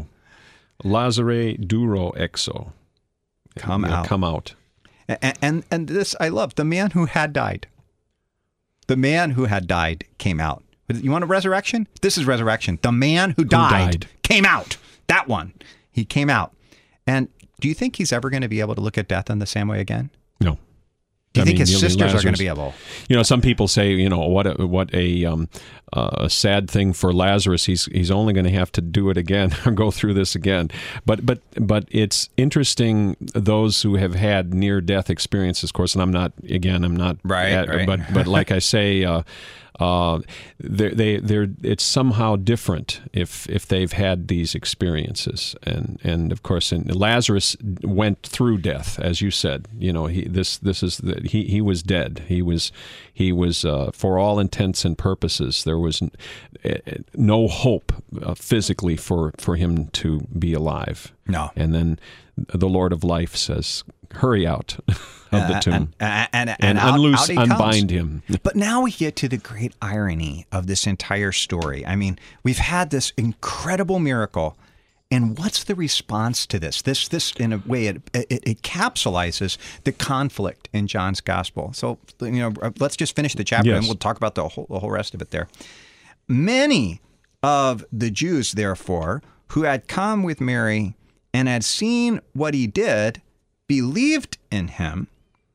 Lazare duro exo. Come You know, out. Come out. And, and and this I love. The man who had died. The man who had died came out. You want a resurrection? This is resurrection. The man who died, died. came out. That one. He came out. And do you think he's ever going to be able to look at death in the same way again? No. Do you I think mean, his you know, sisters are going Lazarus- to be able? You know, some people say, you know, what a, what a um, uh, a sad thing for Lazarus. He's he's only going to have to do it again or go through this again. But but but it's interesting. Those who have had near death experiences, of course, and I'm not again, I'm not Right, at- right. But but like I say. Uh, Uh, they they they're it's somehow different if if they've had these experiences, and and of course, and Lazarus went through death, as you said. You know, he this this is the, he he was dead. He was he was uh, for all intents and purposes there was n- eh, no hope uh, physically for for him to be alive. No. And then the Lord of Life says, "Hurry out of the Uh, tomb and, and, and, and, and out- unloose, out he comes. unbind him." But now we get to the great irony of this entire story. I mean, we've had this incredible miracle, and what's the response to this? This, this, in a way, it, it, it capsulizes the conflict in John's gospel. So, you know, let's just finish the chapter, Yes. and we'll talk about the whole, the whole rest of it there. Many of the Jews, therefore, who had come with Mary and had seen what he did, believed in him.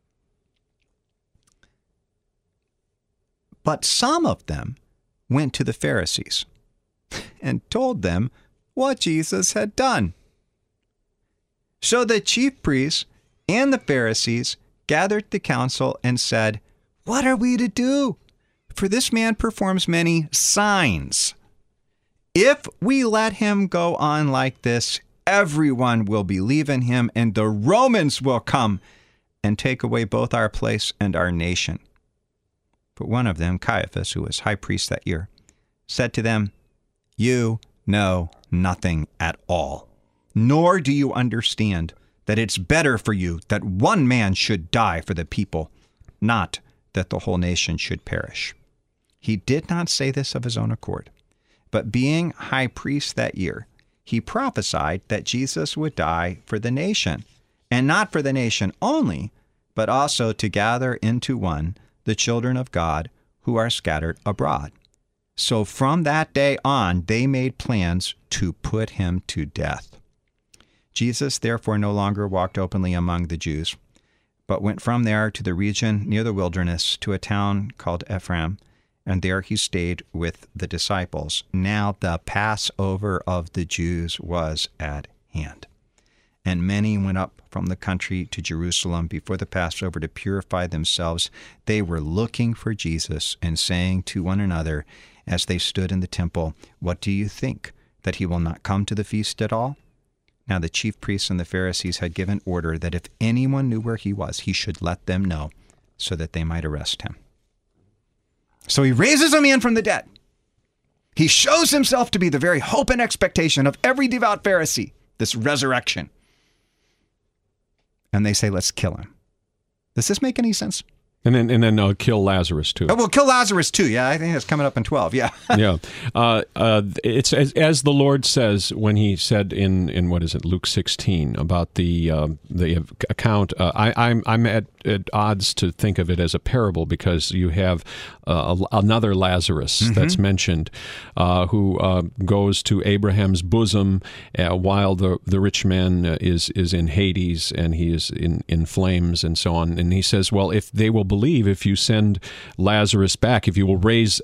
But some of them went to the Pharisees and told them what Jesus had done. So the chief priests and the Pharisees gathered the council and said, "What are we to do? For this man performs many signs. If we let him go on like this, everyone will believe in him, and the Romans will come and take away both our place and our nation." But one of them, Caiaphas, who was high priest that year, said to them, "You know nothing at all, nor do you understand that it's better for you that one man should die for the people, not that the whole nation should perish." He did not say this of his own accord, but being high priest that year, he prophesied that Jesus would die for the nation, and not for the nation only, but also to gather into one the children of God who are scattered abroad. So from that day on, they made plans to put him to death. Jesus therefore no longer walked openly among the Jews, but went from there to the region near the wilderness to a town called Ephraim, and there he stayed with the disciples. Now the Passover of the Jews was at hand. And many went up from the country to Jerusalem before the Passover to purify themselves. They were looking for Jesus and saying to one another as they stood in the temple, "What do you think, that he will not come to the feast at all?" Now the chief priests and the Pharisees had given order that if anyone knew where he was, he should let them know, so that they might arrest him. So he raises a man from the dead. He shows himself to be the very hope and expectation of every devout Pharisee, this resurrection. And they say, "Let's kill him." Does this make any sense? And then and then uh, kill Lazarus too. Oh, we'll kill Lazarus too. Yeah, I think that's coming up in twelve. Yeah. yeah, uh, uh, it's as, as the Lord says when He said in, in what is it, Luke sixteen, about the uh, the account. Uh, I, I'm I'm at, at odds to think of it as a parable, because you have uh, another Lazarus mm-hmm. that's mentioned, uh, who uh, goes to Abraham's bosom uh, while the the rich man is is in Hades, and he is in in flames and so on. And he says, "Well, if they will believe, if you send Lazarus back, if you will raise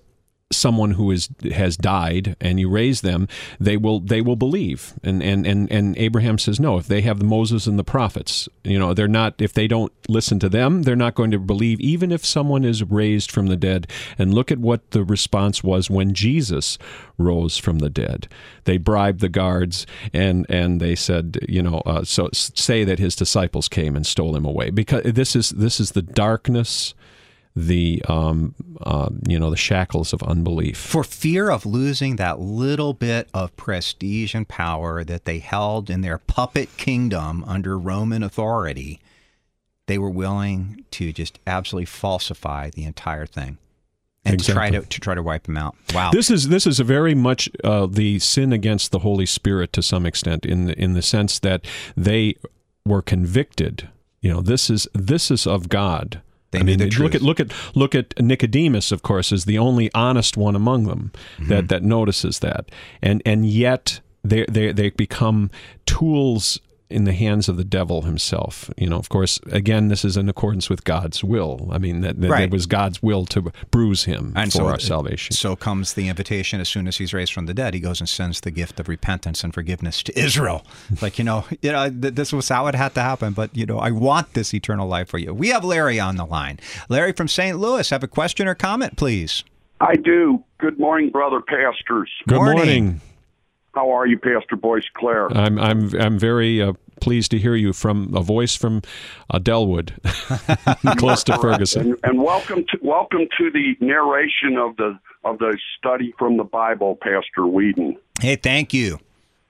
someone who is has died and you raise them, they will they will believe. And and and and Abraham says no. If they have Moses and the prophets, you know, they're not. If they don't listen to them, they're not going to believe, even if someone is raised from the dead. And look at what the response was when Jesus rose from the dead. They bribed the guards and and they said, you know, uh, so say that his disciples came and stole him away, because this is this is the darkness, the um, uh, you know, the shackles of unbelief. For fear of losing that little bit of prestige and power that they held in their puppet kingdom under Roman authority, they were willing to just absolutely falsify the entire thing and exactly. try to to try to wipe them out. Wow. This is this is a very much uh, the sin against the Holy Spirit to some extent, in the, in the sense that they were convicted. You know, this is this is of God. They I mean, knew the look truth. at look at look at Nicodemus, of course, is the only honest one among them Mm-hmm. that, that notices that, and and yet they they they become tools in the hands of the devil himself. You know, of course, again, this is in accordance with God's will. I mean, that, that Right. it was God's will to bruise him And for so, our salvation. So comes the invitation. As soon as he's raised from the dead, he goes and sends the gift of repentance and forgiveness to Israel. Like, you know, you know, th- this was how it had to happen. But, you know, I want this eternal life for you. We have Larry on the line. Larry from Saint Louis, have a question or comment, please? I do. Good morning, brother pastors. Good morning. morning. How are you, Pastor Boyce Clare? I'm I'm I'm very uh, pleased to hear you from a voice from uh, Delwood, close to Ferguson. And, and welcome to welcome to the narration of the of the study from the Bible, Pastor Whedon. Hey, thank you.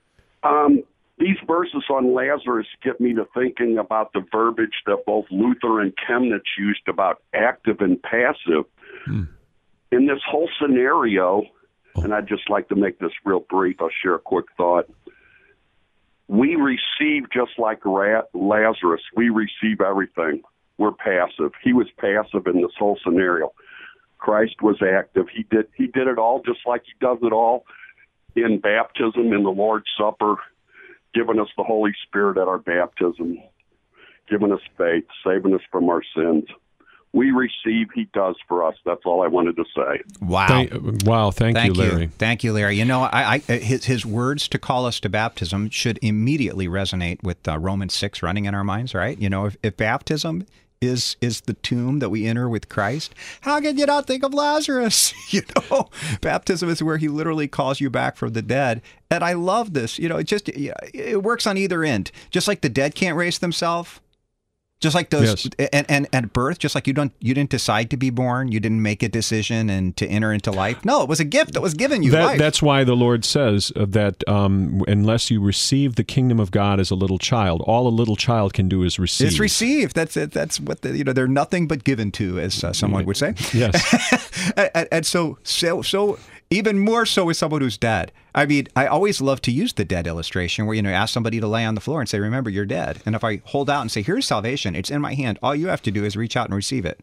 Um, these verses on Lazarus get me to thinking about the verbiage that both Luther and Chemnitz used about active and passive. Hmm. In this whole scenario, and I'd just like to make this real brief. I'll share a quick thought. We receive just like Ra- Lazarus. We receive everything. We're passive. He was passive in this whole scenario. Christ was active. He did he did it all just like he does it all in baptism, in the Lord's Supper, giving us the Holy Spirit at our baptism, giving us faith, saving us from our sins. We receive, he does for us. That's all I wanted to say. Wow. Thank, wow, thank, Thank you, you, Larry. Thank you, Larry. You know, I, I his his words to call us to baptism should immediately resonate with uh, Romans six running in our minds, right? You know, if, if baptism is is the tomb that we enter with Christ, how can you not think of Lazarus? You know, baptism is where he literally calls you back from the dead. And I love this. You know, it just it works on either end. Just like the dead can't raise themselves. Just like those, Yes. and, and at birth, just like you don't, you didn't decide to be born, you didn't make a decision and to enter into life. No, it was a gift that was given you. That, life. that's why the Lord says that um, unless you receive the kingdom of God as a little child, all a little child can do is receive. It's received. That's it. That's what the, you know. They're nothing but given to, as uh, someone would say. Yes. and, and, and so, so, so. Even more so with someone who's dead. I mean, I always love to use the dead illustration where, you know, ask somebody to lay on the floor and say, remember, you're dead. And if I hold out and say, here's salvation, it's in my hand. All you have to do is reach out and receive it.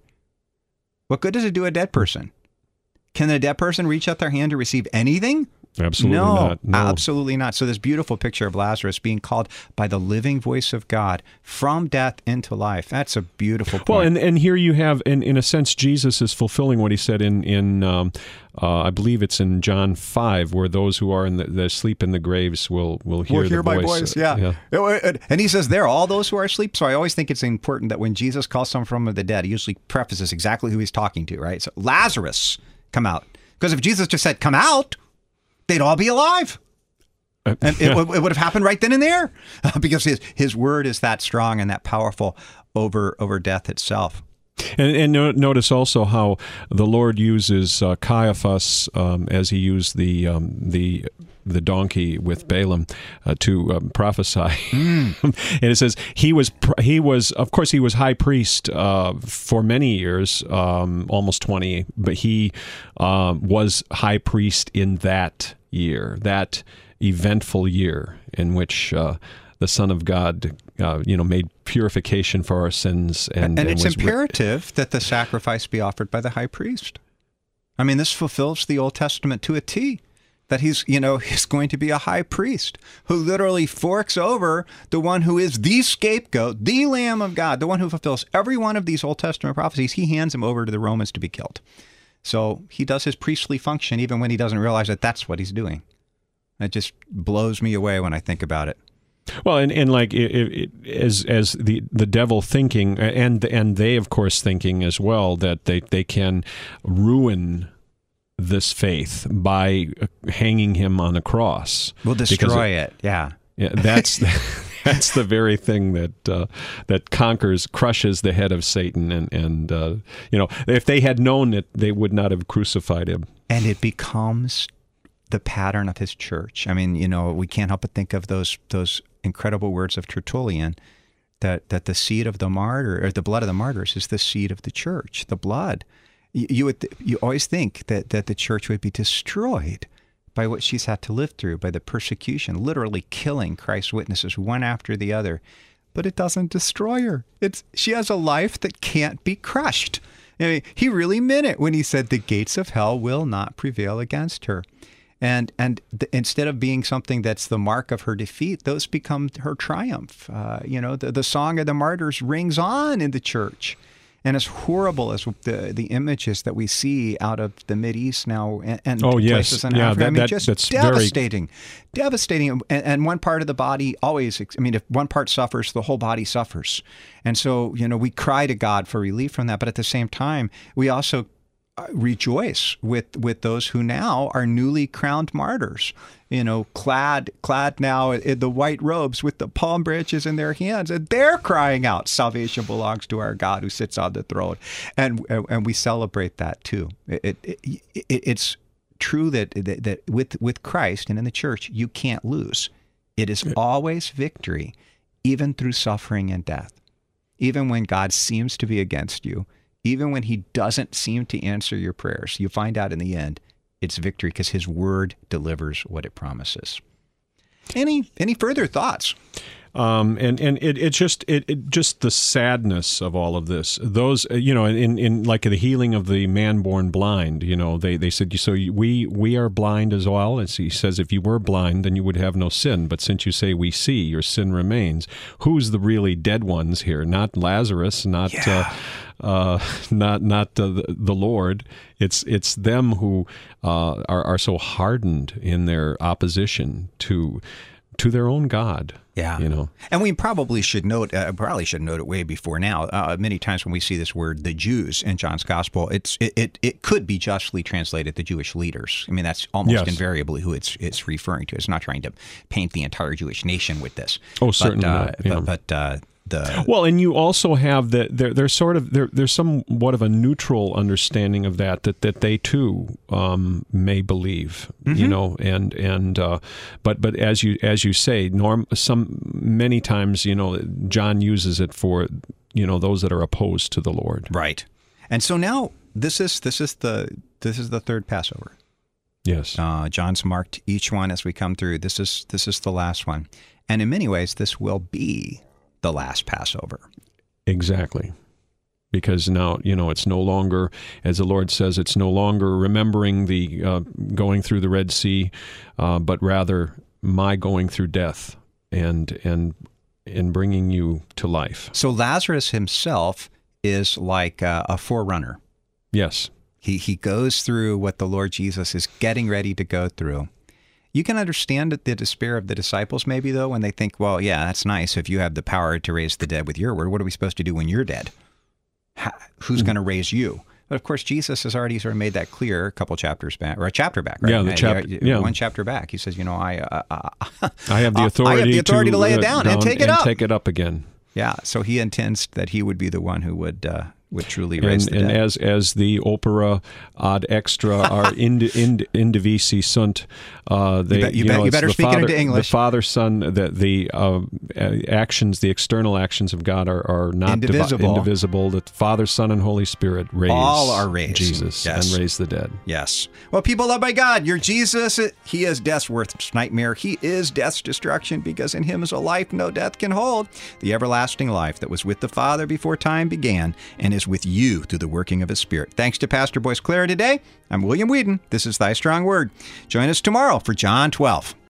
What good does it do a dead person? Can a dead person reach out their hand to receive anything? Absolutely no, not. No, absolutely not. So this beautiful picture of Lazarus being called by the living voice of God from death into life. That's a beautiful point. Well, and, and here you have, in, in a sense, Jesus is fulfilling what he said in, in um, uh, I believe it's in John five, where those who are in the, the sleep in the graves will, will hear, We'll hear the my voice. voice, yeah. yeah. And he says there, all those who are asleep. So I always think it's important that when Jesus calls someone from the dead, he usually prefaces exactly who he's talking to, right? So Lazarus, come out. Because if Jesus just said, come out, they'd all be alive. And it, it would have happened right then and there because his, his word is that strong and that powerful over over death itself. And, and no, notice also how the Lord uses uh, Caiaphas um, as he used the um, the the donkey with Balaam uh, to um, prophesy. Mm. And it says he was he was of course he was high priest uh, for many years, um, almost twenty, but he uh, was high priest in that year, that eventful year in which uh, the Son of God, uh, you know, made purification for our sins, and, and, and it's was imperative that the sacrifice be offered by the high priest. I mean, this fulfills the Old Testament to a T. That he's, you know, he's going to be a high priest who literally forks over the one who is the scapegoat, the Lamb of God, the one who fulfills every one of these Old Testament prophecies. He hands him over to the Romans to be killed. So he does his priestly function even when he doesn't realize that that's what he's doing. It just blows me away when I think about it. Well, and, and like it, it, as as the the devil thinking, and and they of course thinking as well that they, they can ruin this faith by hanging him on a cross. We'll destroy it, it. Yeah. Yeah, that's that's the very thing that uh, that conquers, crushes the head of Satan, and and uh, you know, if they had known it, they would not have crucified him. And it becomes the pattern of his church. I mean, you know, we can't help but think of those those incredible words of Tertullian, that that the seed of the martyr, or the blood of the martyrs, is the seed of the church. The blood. You, you would you always think that that the church would be destroyed by what she's had to live through, by the persecution, literally killing Christ's witnesses one after the other. But it doesn't destroy her. It's she has a life that can't be crushed. I mean, he really meant it when he said the gates of hell will not prevail against her. And and the, instead of being something that's the mark of her defeat, those become her triumph. Uh, you know, the, the song of the martyrs rings on in the church. And as horrible as the the images that we see out of the Mideast now and, and oh, places yes. in yeah, Africa, that, I mean, that, just that's devastating, very... devastating. And, and one part of the body always, I mean, if one part suffers, the whole body suffers. And so, you know, we cry to God for relief from that. But at the same time, we also rejoice with, with those who now are newly crowned martyrs, you know, clad clad now in the white robes with the palm branches in their hands, and they're crying out, "Salvation belongs to our God who sits on the throne," and and we celebrate that too. It, it, it, it's true that, that that with with Christ and in the church, you can't lose. It is always victory, even through suffering and death, even when God seems to be against you. Even when he doesn't seem to answer your prayers, you find out in the end it's victory because his word delivers what it promises. Any any further thoughts? Um, and and it, it just it, it just the sadness of all of this. Those you know in, in like the healing of the man born blind. You know they, they said so we we are blind as well. As he says, if you were blind, then you would have no sin. But since you say we see, your sin remains. Who's the really dead ones here? Not Lazarus. Not. Yeah. Uh, Uh, not not uh, the, the Lord. It's it's them who uh, are are so hardened in their opposition to to their own God. Yeah, you know. And we probably should note, uh, probably should note it way before now. Uh, many times when we see this word, the Jews, in John's Gospel, it's it it, it could be justly translated the Jewish leaders. I mean, that's almost yes. invariably who it's it's referring to. It's not trying to paint the entire Jewish nation with this. Oh, certainly but, uh, not. Yeah. But. but uh, The, well, and you also have that there, there's sort of there, there's somewhat of a neutral understanding of that that, that they too um, may believe, mm-hmm. you know, and and uh, but but as you as you say, norm some many times you know John uses it for you know those that are opposed to the Lord, right? And so now this is this is the this is the third Passover. Yes, uh, John's marked each one as we come through. This is this is the last one, and in many ways, this will be the last Passover. Exactly. Because now, you know, it's no longer, as the Lord says, it's no longer remembering the uh, going through the Red Sea, uh, but rather my going through death and and and bringing you to life. So Lazarus himself is like a, a forerunner. Yes. He he goes through what the Lord Jesus is getting ready to go through. You can understand the despair of the disciples maybe, though, when they think, well, yeah, that's nice. If you have the power to raise the dead with your word, what are we supposed to do when you're dead? How, who's mm-hmm. going to raise you? But, of course, Jesus has already sort of made that clear a couple chapters back, or a chapter back, right? Yeah, the chapter, yeah. One chapter back. He says, you know, I uh, uh, I have the authority, I have the authority to, to lay it down, down and take it and up. take it up again. Yeah, so he intends that he would be the one who would uh, would truly and, raise the and dead. And as as the opera ad extra are ind, ind, indivici sunt, uh, they, you, bet, you, you bet, know, you better the speak father, it into English. The Father, Son, the the uh, actions, the external actions of God are, are not indivisible. Divi- indivisible. The Father, Son, and Holy Spirit raise all are raised. Jesus yes. and raise the dead. Yes. Well, people loved by God, your Jesus, he is death's worst nightmare. He is death's destruction, because in him is a life no death can hold, the everlasting life that was with the Father before time began and is with you through the working of his Spirit. Thanks to Pastor Boyce Clara today. I'm William Whedon. This is Thy Strong Word. Join us tomorrow for John twelve.